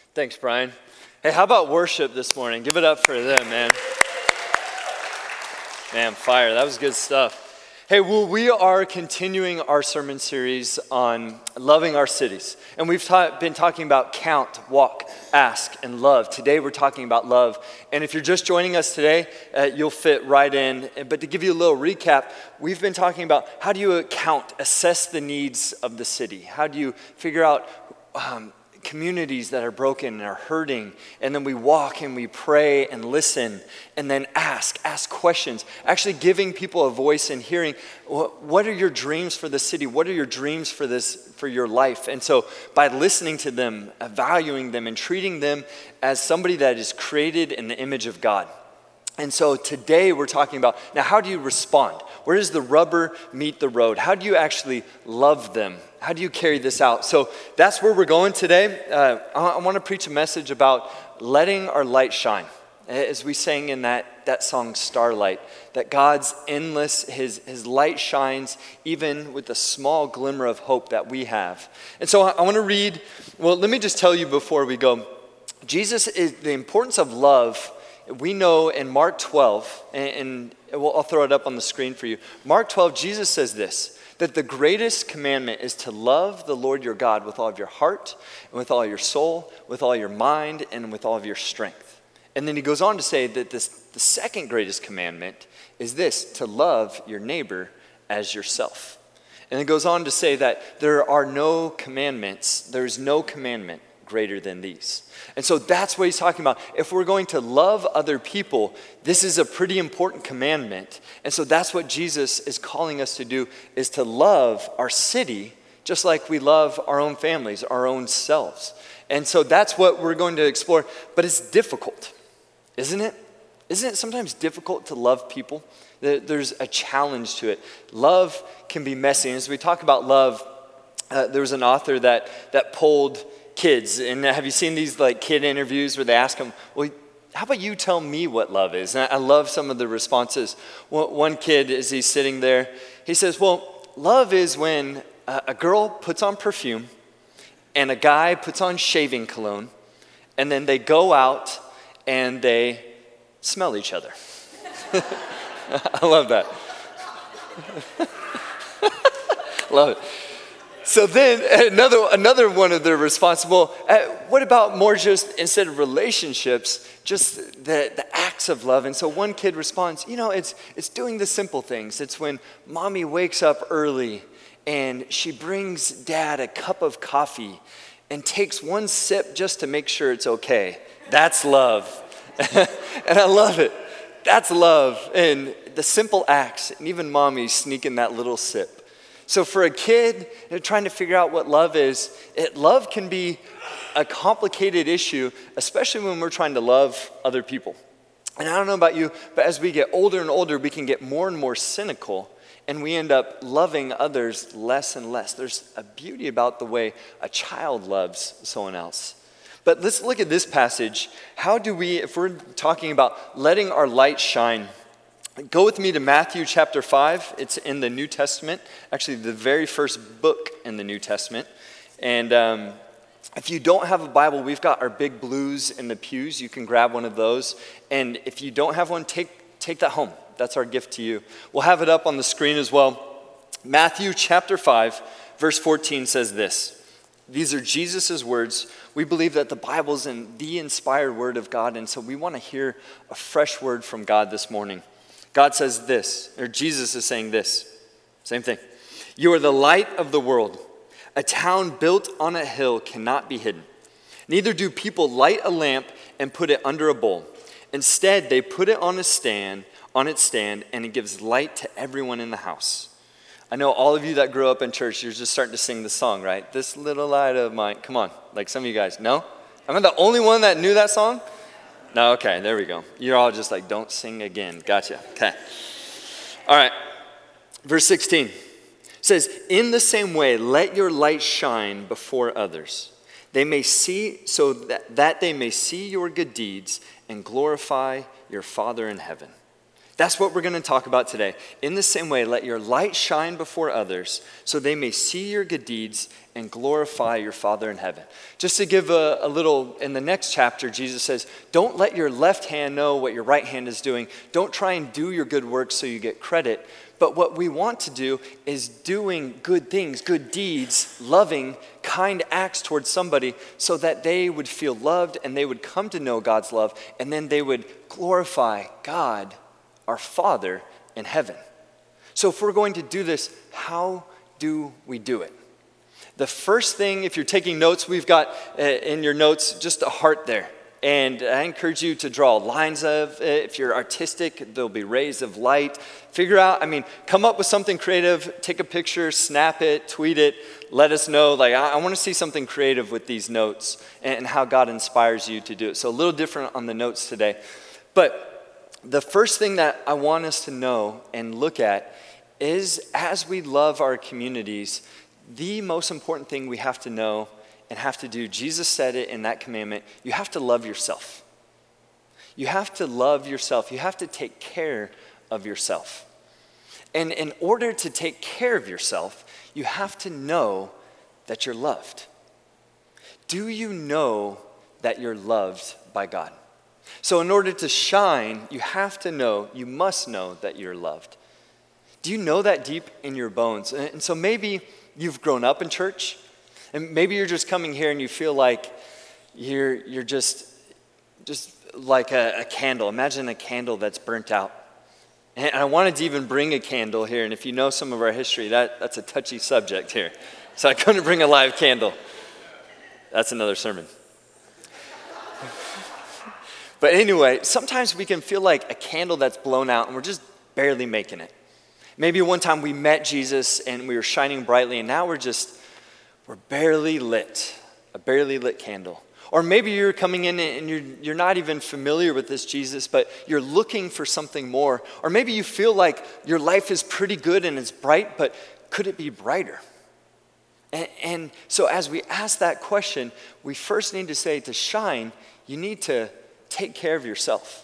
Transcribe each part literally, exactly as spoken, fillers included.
Thanks, Brian. Hey, how about worship this morning? Give it up for them, man. Man, fire. That was good stuff. Hey, well, we are continuing our sermon series on loving our cities. And we've ta- been talking about count, walk, ask, and love. Today we're talking about love. And if you're just joining us today, uh, you'll fit right in. But to give you a little recap, we've been talking about how do you count, assess the needs of the city? How do you figure out um, communities that are broken and are hurting, and then we walk and we pray and listen and then ask, ask questions, actually giving people a voice and hearing, what are your dreams for the city? What are your dreams for this, for your life? And so by listening to them, valuing them, and treating them as somebody that is created in the image of God. And so today we're talking about, now how do you respond? Where does the rubber meet the road? How do you actually love them? How do you carry this out? So that's where we're going today. Uh, I, I want to preach a message about letting our light shine. As we sang in that, that song, Starlight, that God's endless, his, his light shines even with the small glimmer of hope that we have. And so I, I want to read, well, let me just tell you before we go, Jesus is, the importance of love, we know in Mark twelve, and, and I'll throw it up on the screen for you. Mark twelve, Jesus says this, that the greatest commandment is to love the Lord your God with all of your heart, and with all your soul, with all your mind, and with all of your strength. And then he goes on to say that this, the second greatest commandment is this, to love your neighbor as yourself. And it goes on to say that there are no commandments, there's no commandment greater than these. And so that's what he's talking about. If we're going to love other people, this is a pretty important commandment. And so that's what Jesus is calling us to do, is to love our city just like we love our own families, our own selves. And so that's what we're going to explore. But it's difficult, isn't it? Isn't it sometimes difficult to love people? There's a challenge to it. Love can be messy. And as we talk about love, uh, there was an author that that polled kids, and have you seen these like kid interviews where they ask them, well, how about you tell me what love is? And I love some of the responses. One kid, as he's sitting there, he says, well, love is when a girl puts on perfume and a guy puts on shaving cologne, and then they go out and they smell each other. I love that. Love it. So then another another one of the responsible, uh, what about more just, instead of relationships, just the, the acts of love? And so one kid responds, you know, it's it's doing the simple things. It's when mommy wakes up early and she brings dad a cup of coffee and takes one sip just to make sure it's okay. That's love. And I love it. That's love. And the simple acts, and even mommy sneaking that little sip. So for a kid trying to figure out what love is, it, love can be a complicated issue, especially when we're trying to love other people. And I don't know about you, but as we get older and older, we can get more and more cynical, and we end up loving others less and less. There's a beauty about the way a child loves someone else. But let's look at this passage. How do we, if we're talking about letting our light shine, go with me to Matthew chapter five. It's in the New Testament, actually the very first book in the New Testament. And um, if you don't have a Bible, we've got our big blues in the pews. You can grab one of those. And if you don't have one, take, take that home. That's our gift to you. We'll have it up on the screen as well. Matthew chapter five, verse fourteen says this. These are Jesus' words. We believe that the Bible is in the inspired word of God, and so we want to hear a fresh word from God this morning. God says this, or Jesus is saying this, same thing. You are the light of the world. A town built on a hill cannot be hidden. Neither do people light a lamp and put it under a bowl. Instead, they put it on a stand, on its stand, and it gives light to everyone in the house. I know all of you that grew up in church, you're just starting to sing the song, right? This little light of mine. Come on, like some of you guys. No? Am I the only one that knew that song? No, okay, there we go. You're all just like, don't sing again. Gotcha. Okay. All right. Verse sixteen says, in the same way, let your light shine before others. They may see, so that, that they may see your good deeds and glorify your Father in heaven. That's what we're going to talk about today. In the same way, let your light shine before others so they may see your good deeds and glorify your Father in heaven. Just to give a, a little, in the next chapter, Jesus says, don't let your left hand know what your right hand is doing. Don't try and do your good works so you get credit. But what we want to do is doing good things, good deeds, loving, kind acts towards somebody so that they would feel loved and they would come to know God's love, and then they would glorify God, our Father in heaven. So if we're going to do this, how do we do it? The first thing, if you're taking notes, we've got uh, in your notes just a heart there. And I encourage you to draw lines of it. If you're artistic, there'll be rays of light. Figure out, I mean, come up with something creative, take a picture, snap it, tweet it, let us know. Like, I, I want to see something creative with these notes and how God inspires you to do it. So a little different on the notes today. But the first thing that I want us to know and look at is, as we love our communities, the most important thing we have to know and have to do, Jesus said it in that commandment, you have to love yourself. You have to love yourself. You have to take care of yourself. And in order to take care of yourself, you have to know that you're loved. Do you know that you're loved by God? So in order to shine, you have to know, you must know that you're loved. Do you know that deep in your bones? And so maybe you've grown up in church, and maybe you're just coming here and you feel like you're you're just just like a, a candle. Imagine a candle that's burnt out. And I wanted to even bring a candle here, and if you know some of our history, that, that's a touchy subject here. So I couldn't bring a live candle. That's another sermon. But anyway, sometimes we can feel like a candle that's blown out and we're just barely making it. Maybe one time we met Jesus and we were shining brightly, and now we're just, we're barely lit, a barely lit candle. Or maybe you're coming in and you're, you're not even familiar with this Jesus, but you're looking for something more. Or maybe you feel like your life is pretty good and it's bright, but could it be brighter? And, and so as we ask that question, we first need to say, to shine, you need to take care of yourself.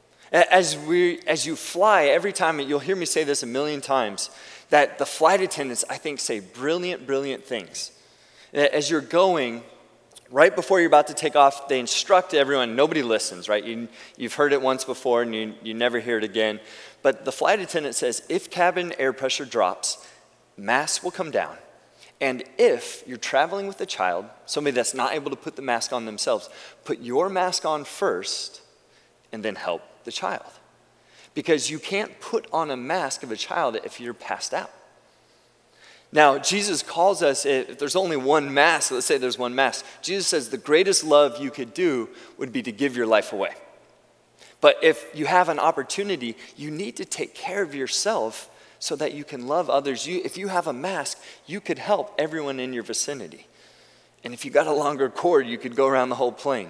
As we, as you fly, every time, you'll hear me say this a million times, that the flight attendants, I think, say brilliant, brilliant things. As you're going, right before you're about to take off, they instruct everyone. Nobody listens, right? You, you've heard it once before and you, you never hear it again. But the flight attendant says, if cabin air pressure drops, mask will come down. And if you're traveling with a child, somebody that's not able to put the mask on themselves, put your mask on first and then help the child. Because you can't put on a mask of a child if you're passed out. Now, Jesus calls us, if there's only one mask, let's say there's one mask, Jesus says the greatest love you could do would be to give your life away. But if you have an opportunity, you need to take care of yourself so that you can love others. You, if you have a mask, you could help everyone in your vicinity. And if you got a longer cord, you could go around the whole plane.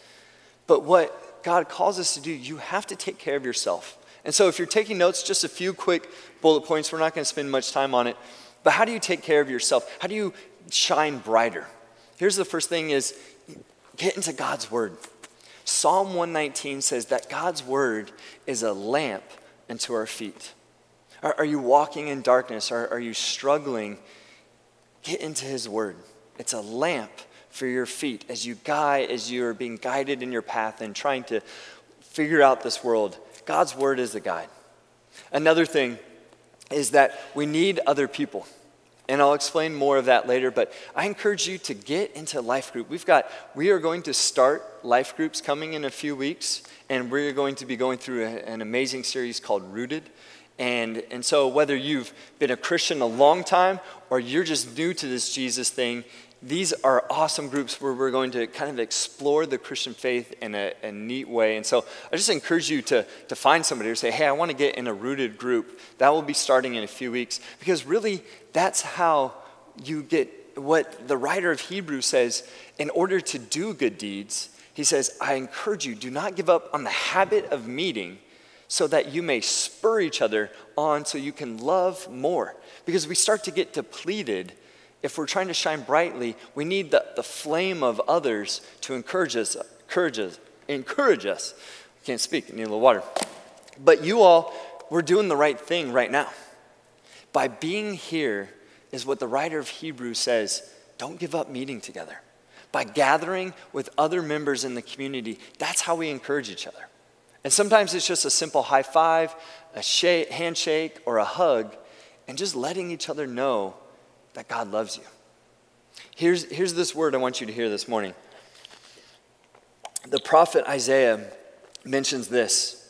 But what God calls us to do, you have to take care of yourself. And so if you're taking notes, just a few quick bullet points. We're not going to spend much time on it. But how do you take care of yourself? How do you shine brighter? Here's the first thing is get into God's word. Psalm one nineteen says that God's word is a lamp unto our feet. Are, are you walking in darkness? Are, are you struggling? Get into his word. It's a lamp for your feet as you guide, as you're being guided in your path and trying to figure out this world. God's word is the guide. Another thing is that we need other people. And I'll explain more of that later, but I encourage you to get into life group. We've got, we are going to start life groups coming in a few weeks, and we're going to be going through a, an amazing series called Rooted. And, and so whether you've been a Christian a long time or you're just new to this Jesus thing, these are awesome groups where we're going to kind of explore the Christian faith in a, a neat way. And so I just encourage you to, to find somebody or say, hey, I want to get in a Rooted group. That will be starting in a few weeks. Because really, that's how you get what the writer of Hebrews says. In order to do good deeds, he says, I encourage you, do not give up on the habit of meeting so that you may spur each other on so you can love more. Because we start to get depleted. If we're trying to shine brightly, we need the, the flame of others to encourage us, encourage us, encourage us. I can't speak, I need a little water. But you all we're doing the right thing right now. By being here is what the writer of Hebrews says, don't give up meeting together. By gathering with other members in the community, that's how we encourage each other. And sometimes it's just a simple high five, a shake, handshake, or a hug, and just letting each other know that God loves you. Here's, here's this word I want you to hear this morning. The prophet Isaiah mentions this.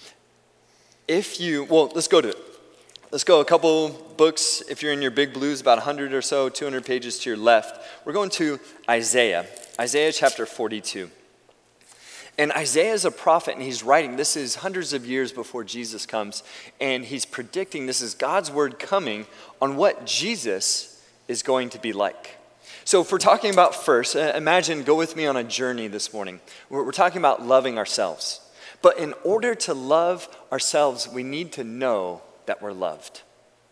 If you, well, let's go to it. Let's go a couple books. If you're in your big blues, about one hundred or so, two hundred pages to your left. We're going to Isaiah, Isaiah chapter forty-two. And Isaiah is a prophet, and he's writing. This is hundreds of years before Jesus comes, and he's predicting, this is God's word coming on what Jesus is going to be like. So if we're talking about first, uh, imagine, go with me on a journey this morning. We're, we're talking about loving ourselves. But in order to love ourselves, we need to know that we're loved.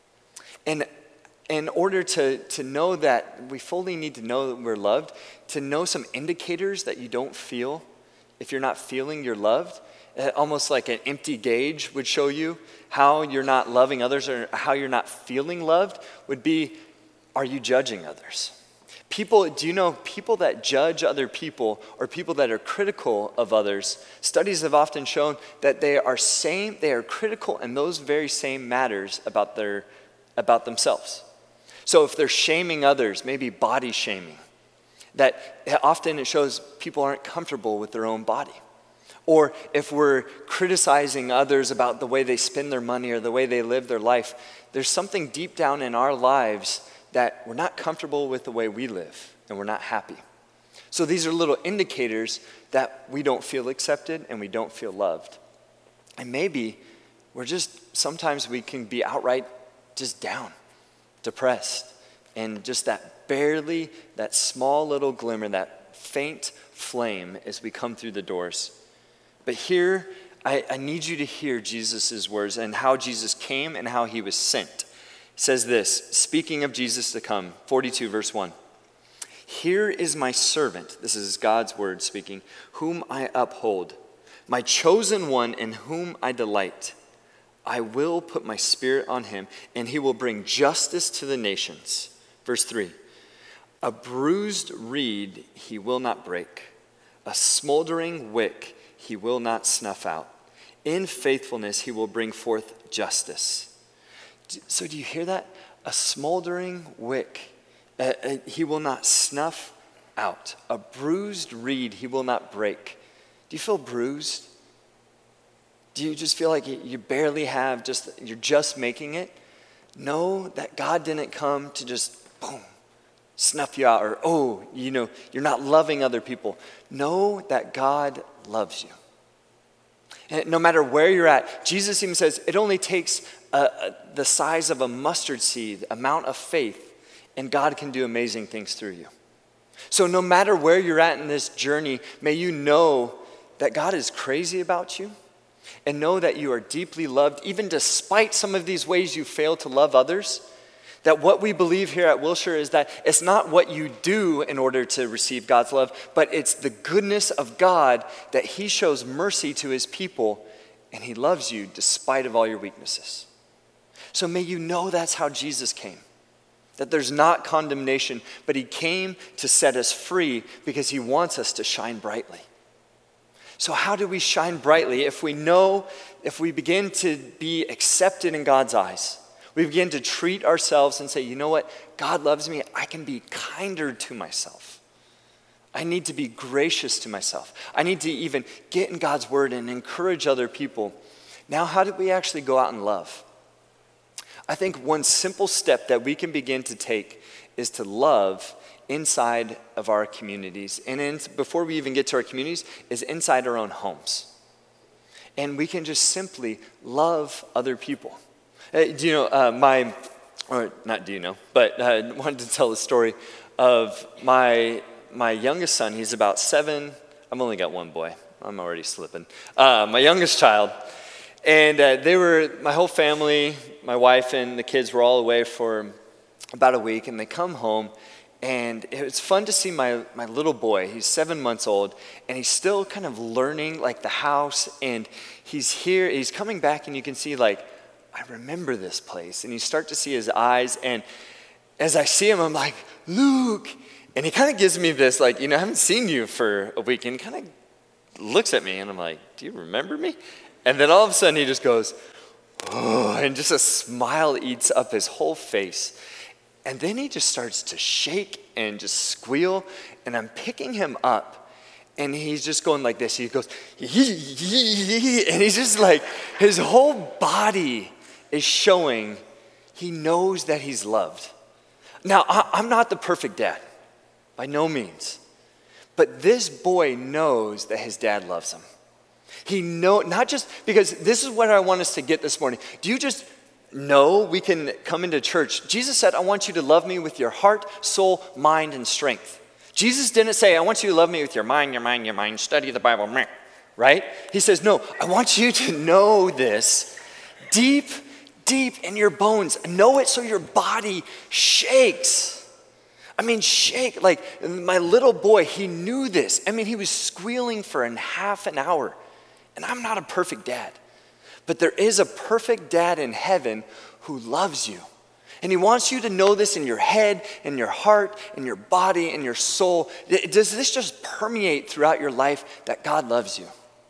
And in order to, to know that, we fully need to know that we're loved, to know some indicators that you don't feel. If you're not feeling you're loved, almost like an empty gauge would show you how you're not loving others or how you're not feeling loved would be, are you judging others? People, do you know people that judge other people or people that are critical of others, studies have often shown that they are same, they are critical in those very same matters about their, about themselves. So if they're shaming others, maybe body shaming, that often it shows people aren't comfortable with their own body. Or if we're criticizing others about the way they spend their money or the way they live their life, there's something deep down in our lives that we're not comfortable with the way we live and we're not happy. So these are little indicators that we don't feel accepted and we don't feel loved. And maybe we're just, sometimes we can be outright just down, depressed, and just that barely, that small little glimmer, that faint flame as we come through the doors. But here, I, I need you to hear Jesus' words and how Jesus came and how he was sent. It says this, speaking of Jesus to come, forty-two verse one. Here is my servant, this is God's word speaking, whom I uphold, my chosen one in whom I delight. I will put my spirit on him, and he will bring justice to the nations. Verse three, a bruised reed he will not break, a smoldering wick he will not snuff out. In faithfulness he will bring forth justice. So do you hear that? A smoldering wick uh, uh, he will not snuff out. A bruised reed he will not break. Do you feel bruised? Do you just feel like you barely have, just you're just making it? Know that God didn't come to just, boom, snuff you out, or, oh, you know, you're not loving other people. Know that God loves you. And no matter where you're at, Jesus even says it only takes uh, uh, the size of a mustard seed, amount of faith, and God can do amazing things through you. So no matter where you're at in this journey, may you know that God is crazy about you, and know that you are deeply loved, even despite some of these ways you fail to love others. That what we believe here at Wilshire is that it's not what you do in order to receive God's love, but it's the goodness of God that he shows mercy to his people, and he loves you despite of all your weaknesses. So may you know that's how Jesus came. That there's not condemnation, but he came to set us free because he wants us to shine brightly. So how do we shine brightly if we know, if we begin to be accepted in God's eyes? We begin to treat ourselves and say, you know what? God loves me. I can be kinder to myself. I need to be gracious to myself. I need to even get in God's word and encourage other people. Now, how do we actually go out and love? I think one simple step that we can begin to take is to love inside of our communities. And in, before we even get to our communities, is inside our own homes. And we can just simply love other people. Uh, do you know, uh, my, or not do you know, but I uh, wanted to tell the story of my my youngest son. He's about seven. I've only got one boy. I'm already slipping. Uh, my youngest child. And uh, they were, my whole family, my wife and the kids were all away for about a week. And they come home. And it was fun to see my, my little boy. He's seven months old, and he's still kind of learning, like, the house. And he's here, he's coming back, and you can see, like, I remember this place. And you start to see his eyes. And as I see him, I'm like, Luke. And he kind of gives me this, like, you know, I haven't seen you for a week. And he kind of looks at me. And I'm like, do you remember me? And then all of a sudden he just goes, oh, and just a smile eats up his whole face. And then he just starts to shake and just squeal. And I'm picking him up. And he's just going like this. He goes, yee, yee, yee. And he's just like, his whole body is showing he knows that he's loved. Now, I'm not the perfect dad, by no means. But this boy knows that his dad loves him. He know, not just, because this is what I want us to get this morning. Do you just know we can come into church? Jesus said, I want you to love me with your heart, soul, mind, and strength. Jesus didn't say, I want you to love me with your mind, your mind, your mind, study the Bible, right? He says, no, I want you to know this deep, deep in your bones. Know it so your body shakes. I mean, shake. Like my little boy, he knew this. I mean, he was squealing for a half an hour. And I'm not a perfect dad. But there is a perfect dad in heaven who loves you. And he wants you to know this in your head, in your heart, in your body, in your soul. Does this just permeate throughout your life that God loves you?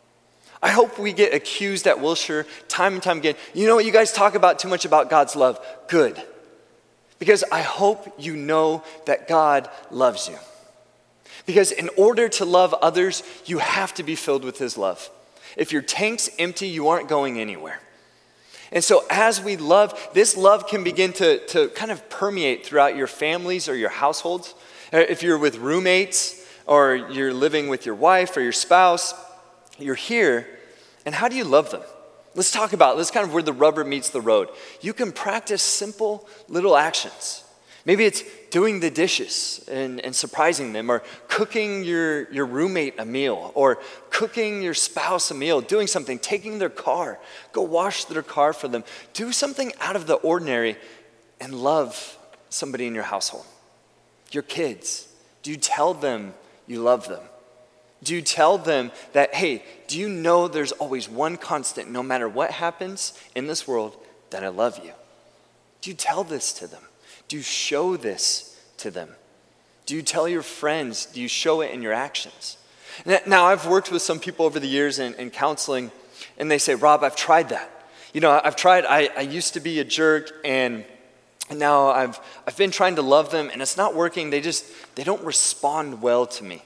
I hope we get accused at Wilshire time and time again. You know what, you guys talk about too much about God's love. Good. Because I hope you know that God loves you. Because in order to love others, you have to be filled with his love. If your tank's empty, you aren't going anywhere. And so as we love, this love can begin to, to kind of permeate throughout your families or your households. If you're with roommates or you're living with your wife or your spouse, you're here. And how do you love them? Let's talk about, this kind of where the rubber meets the road. You can practice simple little actions. Maybe it's doing the dishes and, and surprising them, or cooking your, your roommate a meal, or cooking your spouse a meal, doing something, taking their car, go wash their car for them. Do something out of the ordinary and love somebody in your household. Your kids, do you tell them you love them? Do you tell them that, hey, do you know there's always one constant, no matter what happens in this world, that I love you? Do you tell this to them? Do you show this to them? Do you tell your friends? Do you show it in your actions? Now, I've worked with some people over the years in, in counseling, and they say, Rob, I've tried that. You know, I've tried, I, I used to be a jerk, and now I've, I've been trying to love them, and it's not working. They just, they don't respond well to me.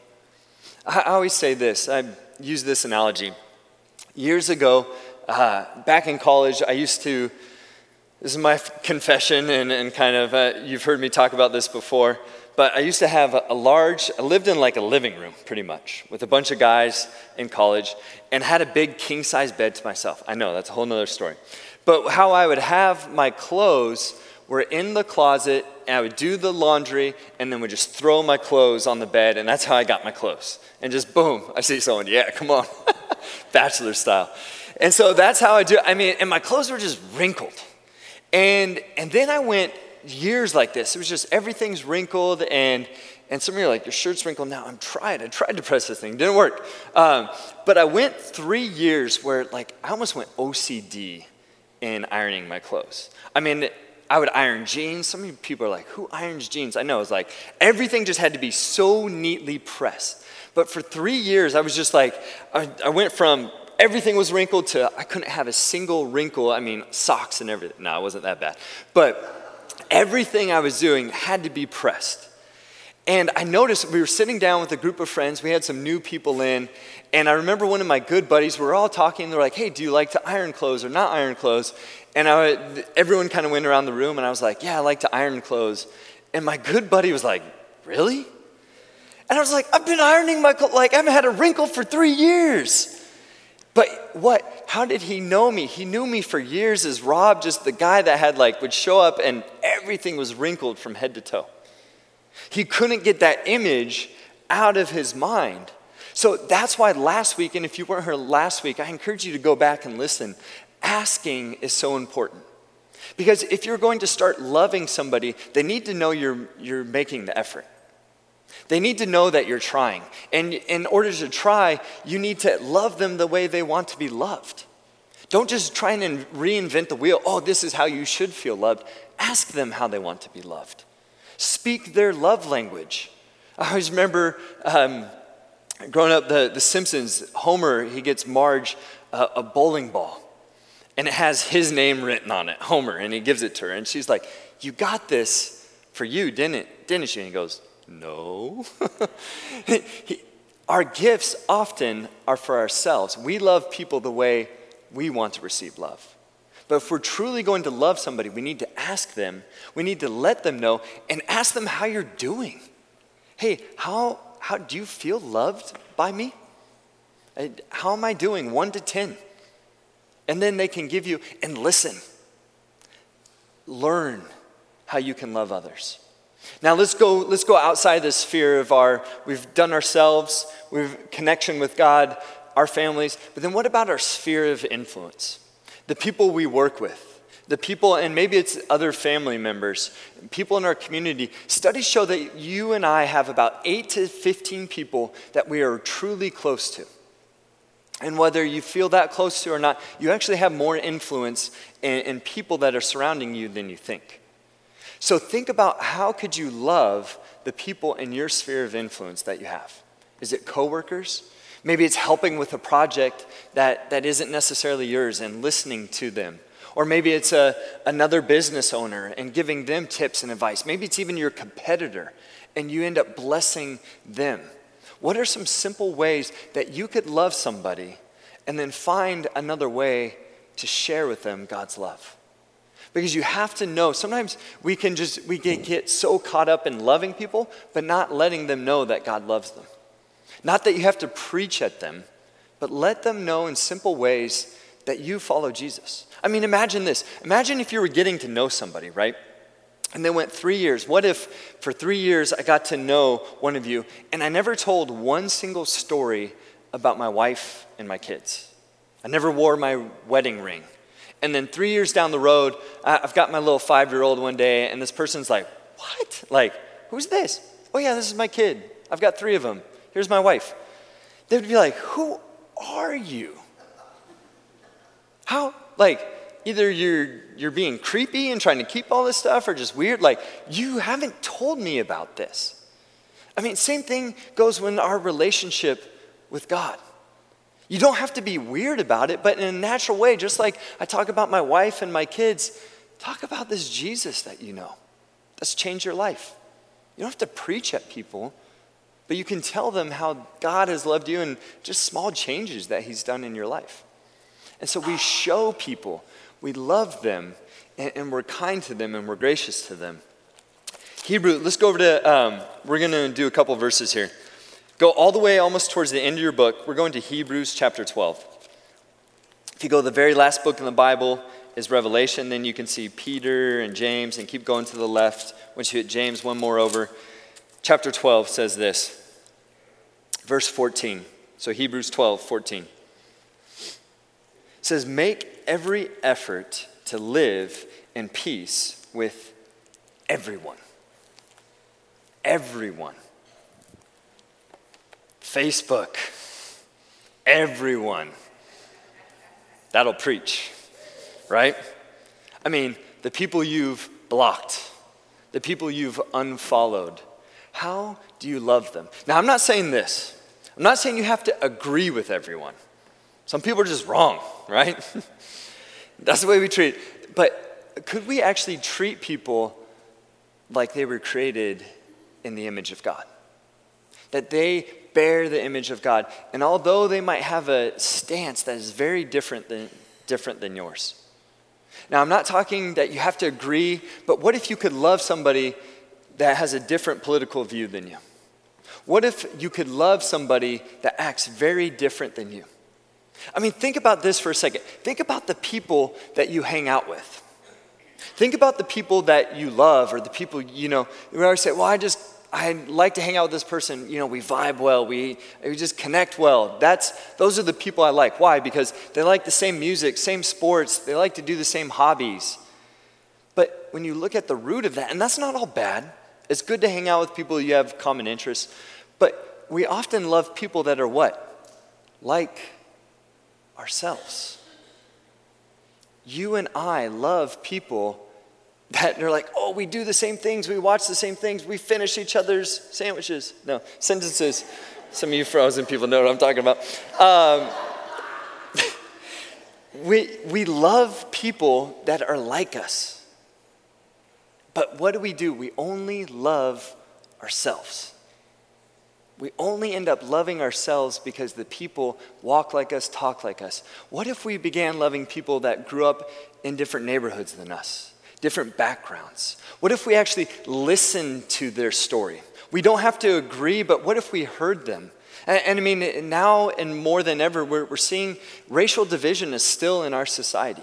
I, I always say this, I use this analogy. Years ago, uh, back in college, I used to, this is my confession, and, and kind of, uh, you've heard me talk about this before, but I used to have a, a large, I lived in like a living room, pretty much, with a bunch of guys in college, and had a big king-size bed to myself. I know, that's a whole nother story. But how I would have my clothes were in the closet, and I would do the laundry, and then would just throw my clothes on the bed, and that's how I got my clothes. And just boom, I see someone, yeah, come on, bachelor style. And so that's how I do it. I mean, and my clothes were just wrinkled. And and then I went years like this. It was just everything's wrinkled, and and some of you are like, your shirt's wrinkled now. I'm trying. I tried to press this thing. It didn't work. Um, but I went three years where like I almost went O C D in ironing my clothes. I mean, I would iron jeans. Some of you people are like, who irons jeans? I know. It's like everything just had to be so neatly pressed. But for three years, I was just like, I, I went from everything was wrinkled to I couldn't have a single wrinkle. I mean, socks and everything. No, it wasn't that bad. But everything I was doing had to be pressed. And I noticed we were sitting down with a group of friends. We had some new people in. And I remember one of my good buddies, we were all talking. They were like, hey, do you like to iron clothes or not iron clothes? And I, everyone kind of went around the room. And I was like, yeah, I like to iron clothes. And my good buddy was like, really? And I was like, I've been ironing my clothes. Like, I haven't had a wrinkle for three years. But what, how did he know me? He knew me for years as Rob, just the guy that had like, would show up and everything was wrinkled from head to toe. He couldn't get that image out of his mind. So that's why last week, and if you weren't here last week, I encourage you to go back and listen. Asking is so important. Because if you're going to start loving somebody, they need to know you're, you're making the effort. They need to know that you're trying. And in order to try, you need to love them the way they want to be loved. Don't just try and reinvent the wheel. Oh, this is how you should feel loved. Ask them how they want to be loved. Speak their love language. I always remember um, growing up, the, the Simpsons, Homer, he gets Marge uh, a bowling ball. And it has his name written on it, Homer, and he gives it to her. And she's like, you got this for you, didn't it? Didn't she? And he goes, no. he, our gifts often are for ourselves. We love people the way we want to receive love. But if we're truly going to love somebody, we need to ask them, we need to let them know, and ask them how you're doing. Hey, how, how do you feel loved by me? How am I doing, one to ten? And then they can give you, and listen, learn how you can love others. Now let's go, let's go outside the sphere of our, we've done ourselves, we've connection with God, our families, but then what about our sphere of influence? The people we work with, the people, and maybe it's other family members, people in our community. Studies show that you and I have about eight to fifteen people that we are truly close to. And whether you feel that close to or not, you actually have more influence in, in people that are surrounding you than you think. So think about how could you love the people in your sphere of influence that you have? Is it coworkers? Maybe it's helping with a project that, that isn't necessarily yours and listening to them. Or maybe it's a, another business owner and giving them tips and advice. Maybe it's even your competitor and you end up blessing them. What are some simple ways that you could love somebody and then find another way to share with them God's love? Because you have to know, sometimes we can just, we can get so caught up in loving people, but not letting them know that God loves them. Not that you have to preach at them, but let them know in simple ways that you follow Jesus. I mean, imagine this. Imagine if you were getting to know somebody, right? And they went three years. What if for three years I got to know one of you and I never told one single story about my wife and my kids? I never wore my wedding ring. And then three years down the road, I've got my little five-year-old one day and this person's like, what? Like, who's this? Oh yeah, this is my kid. I've got three of them. Here's my wife. They would be like, who are you? How, like, either you're you're being creepy and trying to keep all this stuff or just weird. Like, you haven't told me about this. I mean, same thing goes when our relationship with God. You don't have to be weird about it, but in a natural way, just like I talk about my wife and my kids, talk about this Jesus that you know. That's changed your life. You don't have to preach at people, but you can tell them how God has loved you and just small changes that he's done in your life. And so we show people, we love them, and, and we're kind to them, and we're gracious to them. Hebrew, let's go over to, um, we're going to do a couple verses here. Go all the way almost towards the end of your book. We're going to Hebrews chapter twelve. If you go, the very last book in the Bible is Revelation. Then you can see Peter and James, and keep going to the left. Once you hit James, one more over. Chapter twelve says this, verse fourteen. So Hebrews twelve, fourteen. It says, make every effort to live in peace with everyone. Everyone. Facebook. Everyone. That'll preach, right? I mean, the people you've blocked, the people you've unfollowed, how do you love them? Now, I'm not saying this. I'm not saying you have to agree with everyone. Some people are just wrong, right? That's the way we treat it. But could we actually treat people like they were created in the image of God? That they bear the image of God. And although they might have a stance that is very different than, different than yours. Now, I'm not talking that you have to agree, but what if you could love somebody that has a different political view than you? What if you could love somebody that acts very different than you? I mean, think about this for a second. Think about the people that you hang out with. Think about the people that you love, or the people, you know, we always say, well, I just, I like to hang out with this person. You know, we vibe well. We, we just connect well. That's, those are the people I like. Why? Because they like the same music, same sports. They like to do the same hobbies. But when you look at the root of that, and that's not all bad. It's good to hang out with people you have common interests. But we often love people that are what? Like ourselves. you and I love people that are like, oh, we do the same things, we watch the same things, we finish each other's sandwiches. No, sentences. Some of you frozen people know what I'm talking about. Um, we, we love people that are like us. But what do we do? We only love ourselves. We only end up loving ourselves because the people walk like us, talk like us. What if we began loving people that grew up in different neighborhoods than us, different backgrounds? What if we actually listened to their story? We don't have to agree, but what if we heard them? And, and I mean, now and more than ever, we're, we're seeing racial division is still in our society.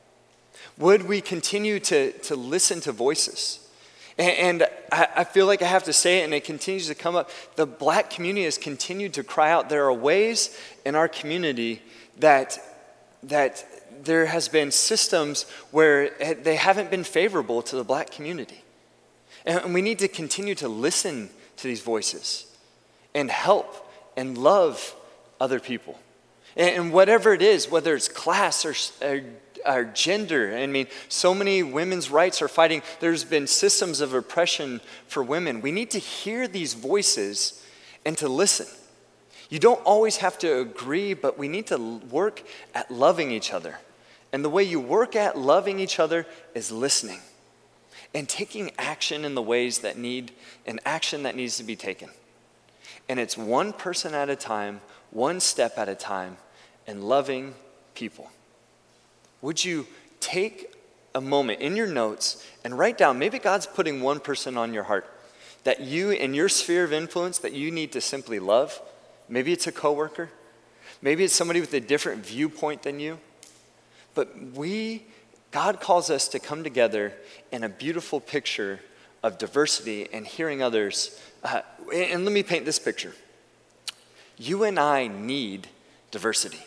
Would we continue to, to listen to voices? And I, I feel like I have to say it, and it continues to come up. The black community has continued to cry out. There are ways in our community that, that there has been systems where they haven't been favorable to the black community. And we need to continue to listen to these voices and help and love other people. And whatever it is, whether it's class or, or our gender. I mean, so many women's rights are fighting. There's been systems of oppression for women. We need to hear these voices and to listen. You don't always have to agree, but we need to work at loving each other. And the way you work at loving each other is listening and taking action in the ways that need, an action that needs to be taken. And it's one person at a time, one step at a time, and loving people. Would you take a moment in your notes and write down, maybe God's putting one person on your heart that you, in your sphere of influence, that you need to simply love. Maybe it's a coworker. Maybe it's somebody with a different viewpoint than you. But we, God calls us to come together in a beautiful picture of diversity and hearing others. Uh, and let me paint this picture. You and I need diversity.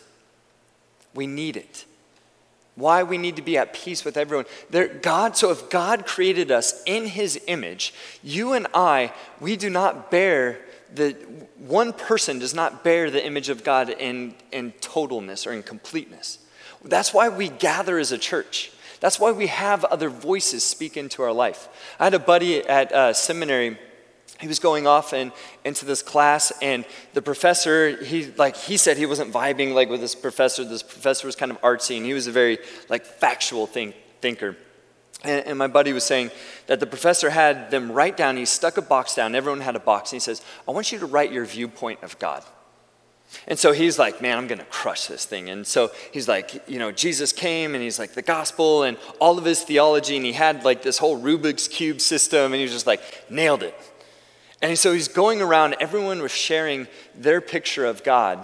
We need it. Why we need to be at peace with everyone. There, God, so if God created us in his image, you and I, we do not bear the, one person does not bear the image of God in, in totalness or in completeness. That's why we gather as a church. That's why we have other voices speak into our life. I had a buddy at uh, seminary. He was going off and into this class, and the professor, he like he said he wasn't vibing like with this professor. This professor was kind of artsy, and he was a very like factual think, thinker. And, and my buddy was saying that the professor had them write down. He stuck a box down. Everyone had a box, and he says, "I want you to write your viewpoint of God." And so he's like, man, I'm going to crush this thing. And so he's like, you know, Jesus came, and he's like the gospel and all of his theology, and he had like this whole Rubik's Cube system, and he was just like, nailed it. And so he's going around, everyone was sharing their picture of God,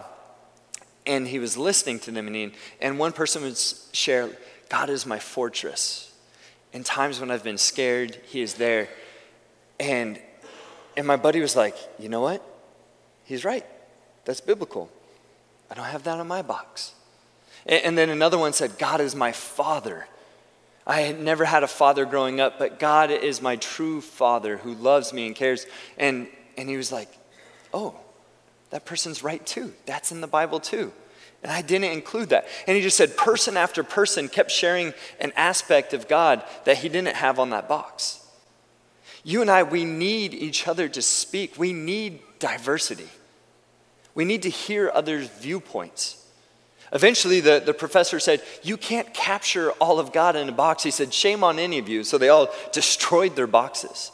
and he was listening to them, and, he, and one person would share, God is my fortress. In times when I've been scared, he is there. And, and my buddy was like, you know what? He's right. That's biblical. I don't have that on my box. And, and then another one said, God is my father. I had never had a father growing up, but God is my true father who loves me and cares. And, and he was like, oh, that person's right too. That's in the Bible too. And I didn't include that. And he just said person after person kept sharing an aspect of God that he didn't have on that box. You and I, we need each other to speak. We need diversity. We need to hear others' viewpoints. Eventually, the, the professor said, you can't capture all of God in a box. He said, shame on any of you. So they all destroyed their boxes.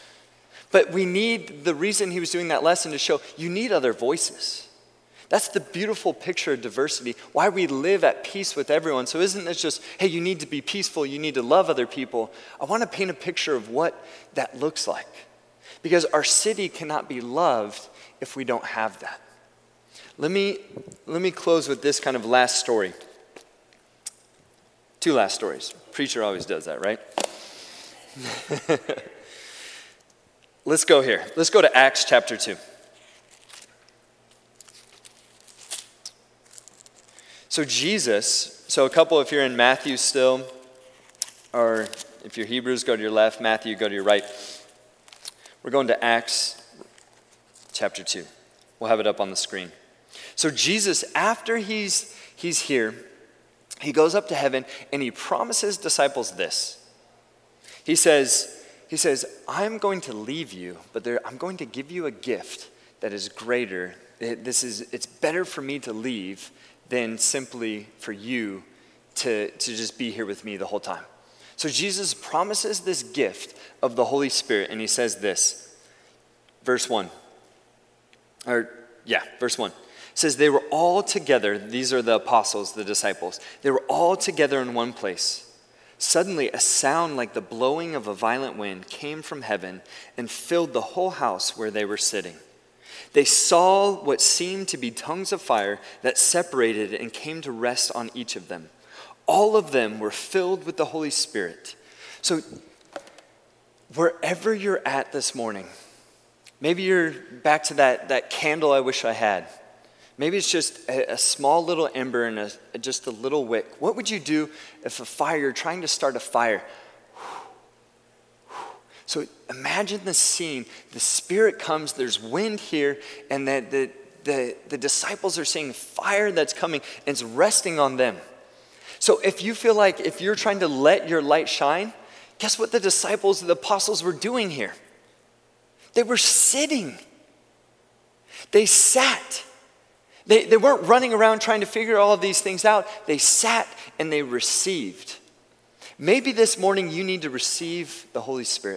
But we need, the reason he was doing that lesson to show you need other voices. That's the beautiful picture of diversity, why we live at peace with everyone. So isn't this just, hey, you need to be peaceful, you need to love other people. I want to paint a picture of what that looks like. Because our city cannot be loved if we don't have that. Let me, let me close with this kind of last story. Two last stories. Preacher always does that, right? Let's go here. Let's go to Acts chapter two. So Jesus, so a couple, if you're in Matthew still, or if you're Hebrews, go to your left. Matthew, go to your right. We're going to Acts chapter two. We'll have it up on the screen. So Jesus, after he's he's here, he goes up to heaven and he promises disciples this. He says, he says, I'm going to leave you, but there, I'm going to give you a gift that is greater. It, this is, it's better for me to leave than simply for you to, to just be here with me the whole time. So Jesus promises this gift of the Holy Spirit, and he says this, verse one, or yeah, verse one. It says, they were all together, these are the apostles, the disciples, they were all together in one place. Suddenly a sound like the blowing of a violent wind came from heaven and filled the whole house where they were sitting. They saw what seemed to be tongues of fire that separated and came to rest on each of them. All of them were filled with the Holy Spirit. So wherever you're at this morning, maybe you're back to that, that candle I wish I had. Maybe it's just a, a small little ember and a, just a little wick. What would you do if a fire, you're trying to start a fire? So imagine the scene. The Spirit comes, there's wind here, and the, the, the, the disciples are seeing fire that's coming, and it's resting on them. So if you feel like if you're trying to let your light shine, guess what the disciples, the apostles were doing here? They were sitting. They sat. They, they weren't running around trying to figure all of these things out. They sat and they received. Maybe this morning you need to receive the Holy Spirit.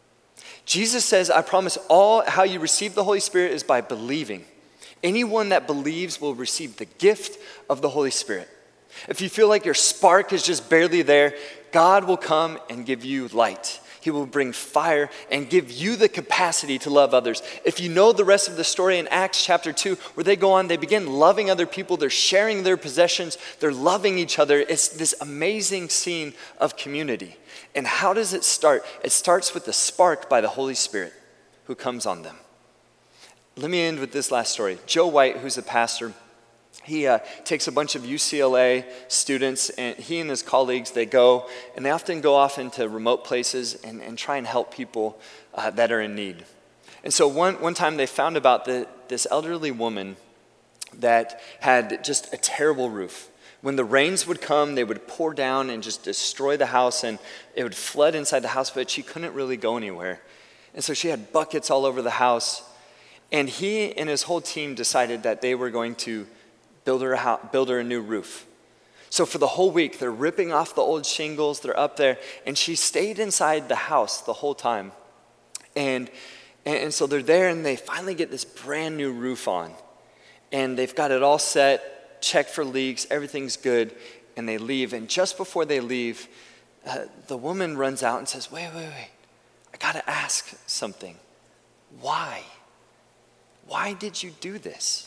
Jesus says, I promise all how you receive the Holy Spirit is by believing. Anyone that believes will receive the gift of the Holy Spirit. If you feel like your spark is just barely there, God will come and give you light. He will bring fire and give you the capacity to love others. If you know the rest of the story in Acts chapter two, where they go on, they begin loving other people, they're sharing their possessions, they're loving each other. It's this amazing scene of community. And how does it start? It starts with the spark by the Holy Spirit who comes on them. Let me end with this last story. Joe White, who's a pastor, He uh, takes a bunch of U C L A students, and he and his colleagues, they go, and they often go off into remote places and, and try and help people uh, that are in need. And so one, one time they found about the, this elderly woman that had just a terrible roof. When the rains would come, they would pour down and just destroy the house, and it would flood inside the house, but she couldn't really go anywhere. And so she had buckets all over the house, and he and his whole team decided that they were going to Build her, a house, build her a new roof. So for the whole week, they're ripping off the old shingles, they're up there, and she stayed inside the house the whole time. And, and so they're there, and they finally get this brand new roof on. And they've got it all set, checked for leaks, everything's good, and they leave. And just before they leave, uh, the woman runs out and says, wait, wait, wait, I gotta ask something. Why? Why did you do this?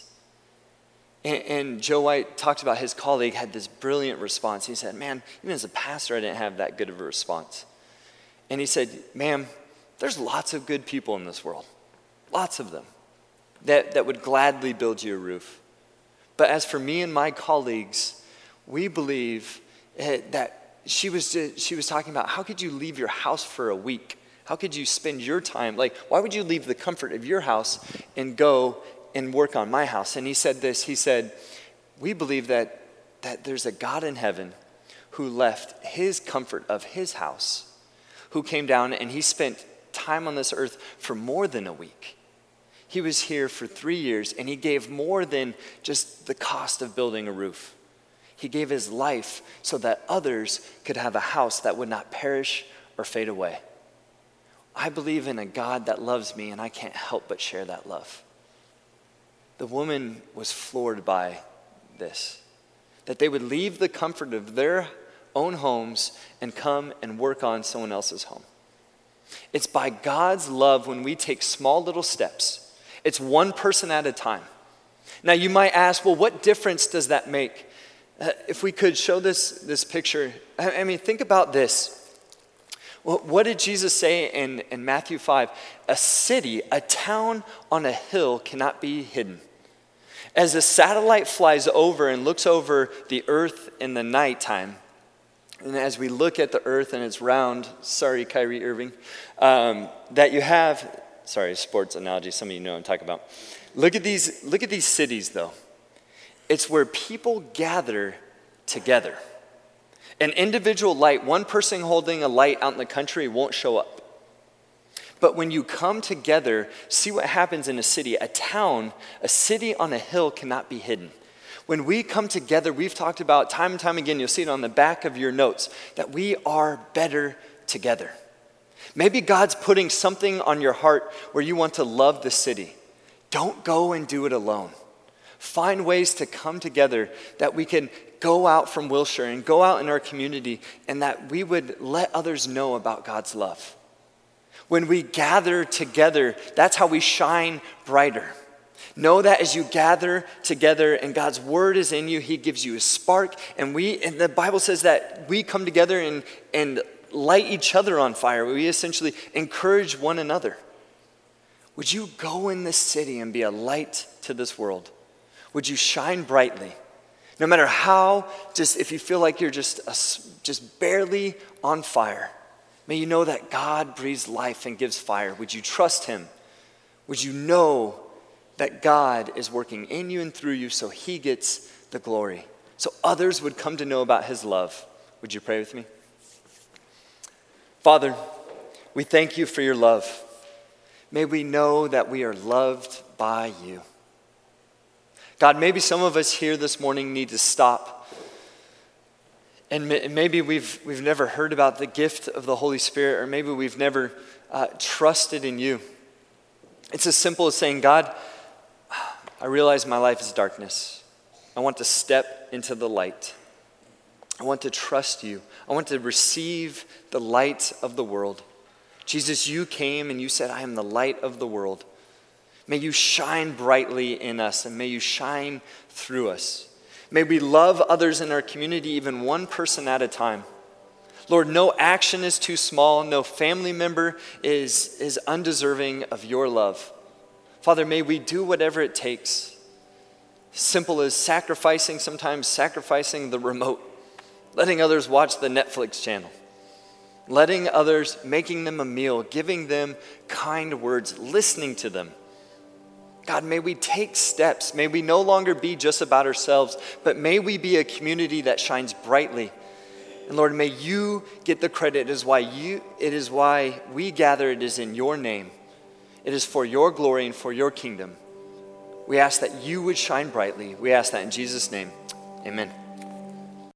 And, and Joe White talked about his colleague had this brilliant response. He said, man, even as a pastor, I didn't have that good of a response. And he said, ma'am, there's lots of good people in this world, lots of them, that, that would gladly build you a roof. But as for me and my colleagues, we believe uh, that she was, uh, she was talking about, how could you leave your house for a week? How could you spend your time? Like, why would you leave the comfort of your house and go and work on my house? And he said this, he said, we believe that, that there's a God in heaven who left his comfort of his house, who came down and he spent time on this earth for more than a week. He was here for three years and he gave more than just the cost of building a roof. He gave his life so that others could have a house that would not perish or fade away. I believe in a God that loves me, and I can't help but share that love. The woman was floored by this, that they would leave the comfort of their own homes and come and work on someone else's home. It's by God's love when we take small little steps. It's one person at a time. Now you might ask, well, what difference does that make? Uh, if we could show this, this picture, I, I mean, think about this. Well, what did Jesus say in, in Matthew five? A city, a town on a hill cannot be hidden. As a satellite flies over and looks over the earth in the nighttime, and as we look at the earth and it's round, sorry, Kyrie Irving, um, that you have, sorry, sports analogy, some of you know what I'm talking about. Look at these, look at these cities though. It's where people gather together. An individual light, one person holding a light out in the country won't show up. But when you come together, see what happens in a city. A town, a city on a hill cannot be hidden. When we come together, we've talked about time and time again, you'll see it on the back of your notes, that we are better together. Maybe God's putting something on your heart where you want to love the city. Don't go and do it alone. Find ways to come together that we can go out from Wilshire and go out in our community and that we would let others know about God's love. When we gather together, that's how we shine brighter. Know that as you gather together and God's word is in you, he gives you a spark. And we, and the Bible says that we come together and, and light each other on fire. We essentially encourage one another. Would you go in this city and be a light to this world? Would you shine brightly? No matter how, just if you feel like you're just, a, just barely on fire, may you know that God breathes life and gives fire. Would you trust him? Would you know that God is working in you and through you so he gets the glory, so others would come to know about his love? Would you pray with me? Father, we thank you for your love. May we know that we are loved by you. God, maybe some of us here this morning need to stop. And maybe we've we've never heard about the gift of the Holy Spirit, or maybe we've never uh, trusted in you. It's as simple as saying, God, I realize my life is darkness. I want to step into the light. I want to trust you. I want to receive the light of the world. Jesus, you came and you said, I am the light of the world. May you shine brightly in us and may you shine through us. May we love others in our community, even one person at a time. Lord, no action is too small. No family member is, is undeserving of your love. Father, may we do whatever it takes. Simple as sacrificing, sometimes sacrificing the remote, letting others watch the Netflix channel, letting others, making them a meal, giving them kind words, listening to them. God, may we take steps. May we no longer be just about ourselves, but may we be a community that shines brightly. And Lord, may you get the credit. It is why you, it is why we gather. It is in your name. It is for your glory and for your kingdom. We ask that you would shine brightly. We ask that in Jesus' name. Amen.